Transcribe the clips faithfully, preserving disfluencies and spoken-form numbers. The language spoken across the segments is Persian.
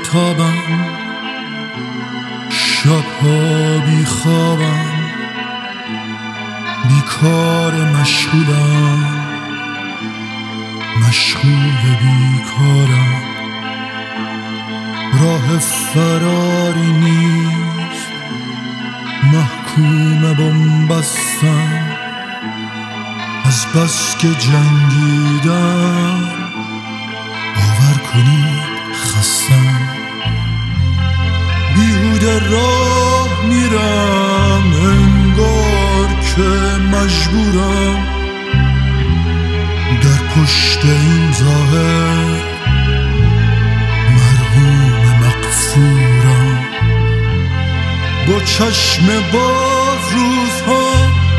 بیتابم، شبها بیخوابم، بیکار مشغولم، مشغول بیکارم. راه فراری نیست، محکوم بنبستم، از بس که جنگیدم باور کنید خستم. بیهوده راه میرم انگار که مجبورم، در پشت این ظاهر مرحوم مغفورم. با چشم باز روزها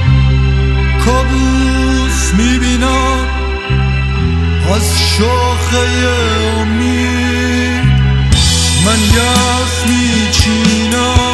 کابوس میبینم، از شاخه امید من یأس میچینم.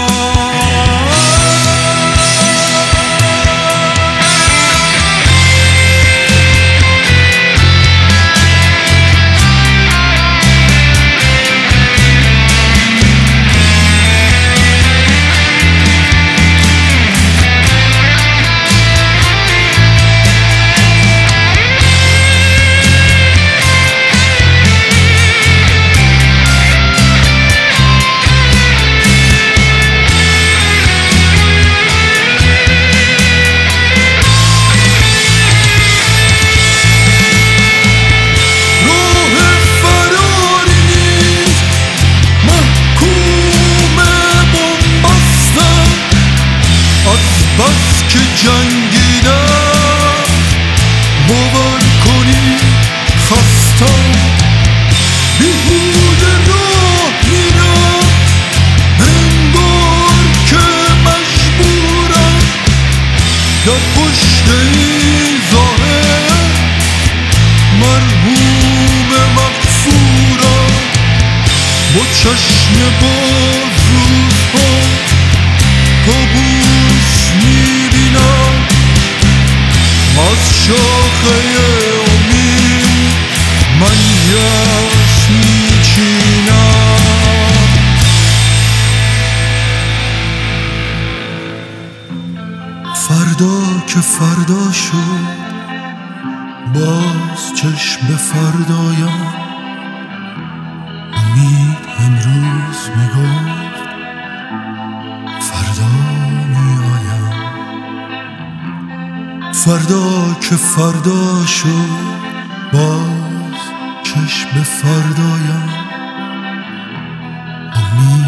بس که جنگیدم باور کنی خستم. بیهوده راه میرم انگار که مجبورم، در پشت این ظاهر مرحوم مغفورم. با چشم باز روزها کابوس میبینم، از شاخه امید من یأس میچینم. فردا که فردا شد باز چشم به فردایم، امید امروز میگفت فردا میآیم. فردا که فردا شد باز چشم به فردایم، امید